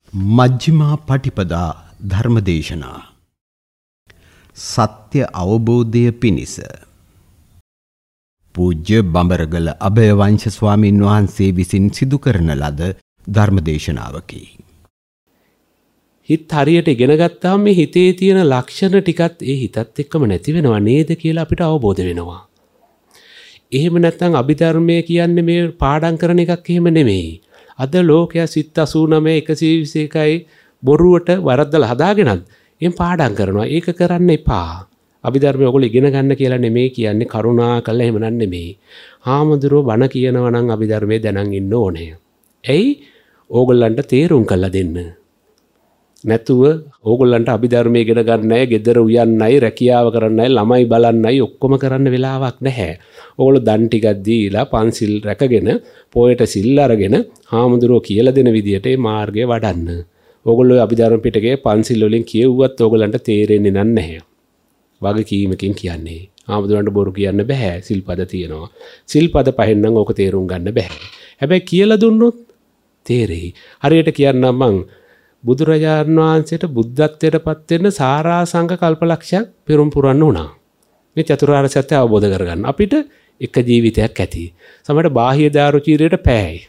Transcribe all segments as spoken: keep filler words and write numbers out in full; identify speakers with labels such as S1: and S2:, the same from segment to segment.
S1: මජ්ක්‍ධිමා පටිපදා ධර්මදේශනා සත්‍ය අවබෝධය පිණිස පූජ්‍ය බඹරගල අභයවංශ ස්වාමීන් වහන්සේ විසින් සිදු කරන ලද ධර්මදේශනාවකි.
S2: හිත හරියට ඉගෙන ගත්තාම මේ හිතේ තියෙන ලක්ෂණ ටිකත් ඒ හිතත් එක්කම නැති වෙනව නේද කියලා අපිට අවබෝධ වෙනවා. එහෙම නැත්නම් අභිධර්මයේ කියන්නේ මේ පාඩම් කරන එකක් එහෙම නෙමෙයි. අද ලෝකයා සිත් අසූ නවය එකසිය විසි එකයි බොරුවට වරද්දලා හදාගෙනත් එම් පාඩම් කරනවා. ඒක කරන්න එපා. අභිධර්මය ඔයගොල්ලෝ ඉගෙන ගන්න කියලා නෙමෙයි කියන්නේ, කරුණා කළා එහෙම නන් නෙමෙයි. හාමුදුරුවෝ බණ කියනවා නම් අභිධර්මයේ දැනන් ඉන්න ඕනේ. එයි ඕගොල්ලන්ට තේරුම් කරලා දෙන්න. නැතුව ඕගොල්ලන්ට අභිධර්මයේ ඉගෙන ගන්නයි, ගෙදර උයන්නයි, රැකියාව කරන්නයි, ළමයි බලන්නයි ඔක්කොම කරන්න වෙලාවක් නැහැ. ඕගොල්ලෝ දන් ටිකක් දීලා පන්සිල් රැකගෙන, පොයට සිල් අරගෙන හාමුදුරුවෝ කියලා දෙන විදියට මේ මාර්ගය වඩන්න. ඕගොල්ලෝ අභිධර්ම පිටකේ පන්සිල් වලින් කියුවත් ඕගොල්ලන්ට තේරෙන්නේ නැහැ. වගකීමකින් කියන්නේ. හාමුදුරන්ට බොරු කියන්න බෑ. සිල්පද තියෙනවා. සිල්පද පහෙන් නම් ඕක තේරුම් ගන්න බෑ. හැබැයි කියලා දුන්නොත් තේරෙයි. හරියට කියන්නම් මං බුදුරජාණන් වහන්සේට බුද්ධත්වයට පත් වෙන්න සාරාංශක කල්පලක්ෂයක් පෙරම් පුරන්න උනා. මේ චතුරාර්ය සත්‍ය අවබෝධ කරගන්න. අපිට එක ජීවිතයක් ඇති. සමහරට බාහ්‍ය දාරුචීරයට පෑයි.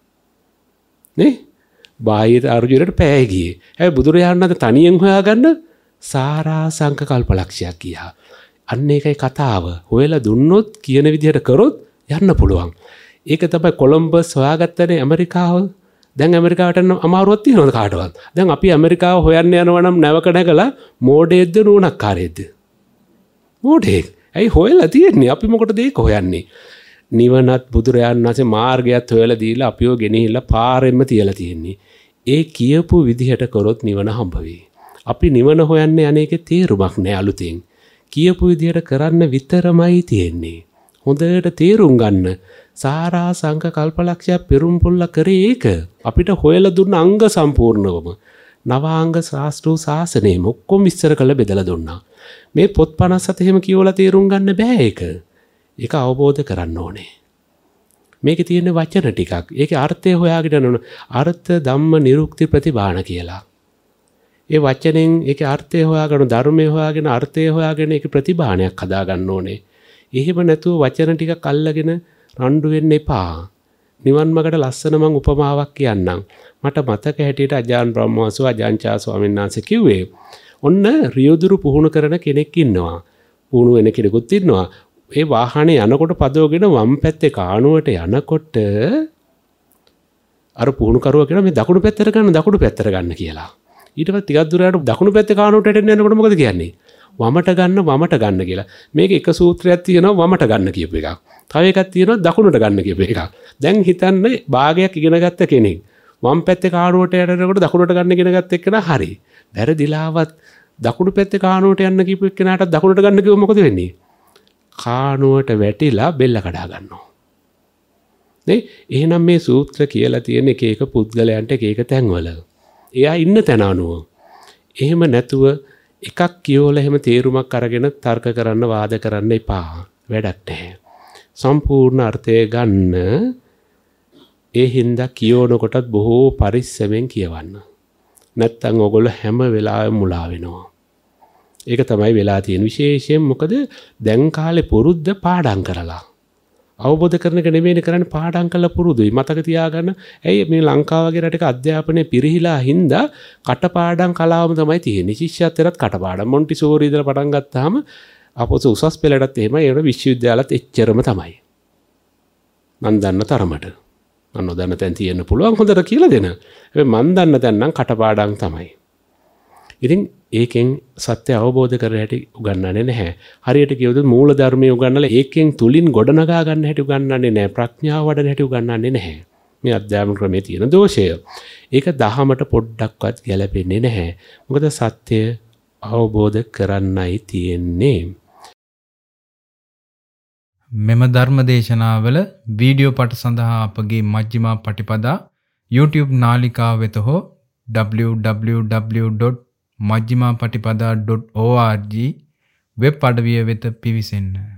S2: නේ? බාහ්‍ය දාරුචීරයට පෑයි ගියේ. හැබැයි බුදුරජාණන් වහන්සේ තනියෙන් හොයාගන්න සාරාංශක කල්පලක්ෂයක් ගියා. අන්න ඒකයි කතාව. හොයලා දුන්නොත් කියන විදිහට කරොත් යන්න පුළුවන්. ඒක තමයි කොලම්බස් හොයාගත්තනේ ඇමරිකාව. දැන් ඇමරිකාවට යන්න අමාරුවක් තියෙනවද කාටවත්? දැන් අපි ඇමරිකාව හොයන්න යනවා නම් නැවක නැගලා මෝඩයෙක්ද නුණක්කාරයෙක්ද? මෝඩයෙක්. ඇයි හොයලා තියෙන්නේ? අපි මොකටද ඒක හොයන්නේ? නිවනත් බුදුරයන් වහන්සේ මාර්ගයත් හොයලා දීලා අපිව ගෙනහිල්ලා පාරෙන්ම තියලා තියෙන්නේ. ඒ කියපු විදිහට කරොත් නිවන හම්බ වෙයි. අපි නිවන හොයන්නේ අනේකේ තේරුමක් නෑ අලුතෙන්. කියපු විදිහට කරන්න විතරමයි තියෙන්නේ. හොඳට තේරුම් ගන්න. සාරාංශක කල්පලක්ෂය පෙරම් පුල්ල කරේ ඒක. අපිට හොයලා දුන්න අංග සම්පූර්ණවම නවාංග ශාස්ත්‍රු ශාසනයෙම ඔක්කොම විස්තර කරලා බෙදලා දුන්නා. මේ පොත් පනස් හත එහෙම කියවලා තේරුම් ගන්න බෑ ඒක. ඒක අවබෝධ කරන්න ඕනේ. මේකේ තියෙන වචන ටිකක්. ඒකේ අර්ථය හොයාගෙන යන අර්ථ ධම්ම නිරුක්ති ප්‍රතිබාණ කියලා. ඒ වචනෙන් ඒකේ අර්ථය හොයාගෙන ධර්මය හොයාගෙන අර්ථය හොයාගෙන ඒකේ ප්‍රතිබාණයක් හදා ගන්න ඕනේ. එහෙම නැතුව වචන ටිකක් අල්ලගෙන රණ්ඩු වෙන්න එපා. නිවන් මාර්ගට ලස්සන මං උපමාවක් කියන්නම්. මට මතක හැටියට අජාන් බ්‍රහ්මවංශ අජාන්චා ස්වාමීන් වහන්සේ කිව්වේ ඔන්න රියදුරු පුහුණු කරන කෙනෙක් ඉන්නවා. පුහුණු වෙන කෙනෙකුත් ඉන්නවා. ඒ වාහනේ යනකොට පදවගෙන වම් පැත්තේ කාණුවට යනකොට අර පුහුණු කරුවා කියන මේ දකුණු පැත්තට ගන්න දකුණු පැත්තට ගන්න කියලා. ඊට පස්සේ ටිකක් දුර යනකොට දකුණු පැත්තේ කාණුවට එන්න යනකොට මොකද කියන්නේ? වමට ගන්න වමට ගන්න කියලා. මේක එක සූත්‍රයක් තියෙනවා වමට ගන්න කියපු එකක්. තව එකක් තියෙනවා දකුණට ගන්න කියපු එකක්. දැන් හිතන්න භාගයක් ඉගෙන ගත්ත කෙනෙක් වම් පැත්තේ කාණුවට යනකොට දකුණට ගන්න ඉගෙන ගත්ත එක්කන හරි. වැරදිලාවත් දකුණු පැත්තේ කාණුවට යන්න කියපු එක්කනට දකුණට ගන්න කිව්වොත් මොකද වෙන්නේ? කාණුවට වැටිලා බෙල්ල කඩා ගන්නවා. නේ? එහෙනම් මේ සූත්‍ර කියලා තියෙන එක එක පුද්ගලයන්ට එක එක තැන්වල. එයා ඉන්න තැන අනුව. එහෙම නැතුව එකක් කියවලා එහෙම තේරුමක් අරගෙන තර්ක කරන්න වාද කරන්න එපා. වැඩක් නැහැ. සම්පූර්ණ අර්ථය ගන්න. ඒ හින්දා කියවන කොටත් බොහෝ පරිස්සමෙන් කියවන්න. නැත්තම් ඔයගොල්ලෝ හැම වෙලාවෙම මුලා වෙනවා. ඒක තමයි වෙලා තියෙන විශේෂයෙන්. මොකද දැන් කාලේ පුරුද්ද පාඩම් කරලා. අවබෝධ කරන එක නෙමෙයි කරන්නේ, පාඩම් කරලා පුරුදුයි. මතක තියාගන්න. ඇයි මේ ලංකාව වගේ රටක අධ්‍යාපනයේ පිරිහිලා හින්දා කටපාඩම් කලාවම තමයි තියෙන්නේ. ශිෂ්‍යත්වයටත් කටපාඩම්. මොන්ටිසෝරි ඉඳලා පටන් ගත්තාම අපොස උසස් පෙළටත් එහෙමයි. ඒවල විශ්වවිද්‍යාලත් එච්චරම තමයි. මන් දන්න තරමට. මන් නොදන්න තැන් තියෙන්න පුළුවන් හොඳට කියලා දෙන. හැබැයි මන් දන්න තැන් නම් කටපාඩම් තමයි. ඉතින් ඒකෙන් සත්‍ය අවබෝධ කර හැටි උගන්වන්නේ නැහැ. හරියට කියවුවොත් මූල ධර්මයේ උගන්වලා ඒකෙන් තුලින් ගොඩනගා ගන්න හැටි උගන්වන්නේ නැහැ. ප්‍රඥාව වඩන හැටි උගන්වන්නේ නැහැ. මේ අධ්‍යාපන ක්‍රමයේ තියෙන දෝෂය. ඒක දහමට පොඩ්ඩක්වත් ගැලපෙන්නේ නැහැ. මොකද සත්‍ය අවබෝධ කරන්නයි තියෙන්නේ.
S3: මෙම ධර්ම දේශනාවල වීඩියෝ පට සඳහා අපගේ මජ්ක්‍ධිමා පටිපදා YouTube නාලිකාව වෙත හෝ double-u double-u double-u dot majjhimaapatipada dot org web අඩවිය වෙත පිවිසෙන්න.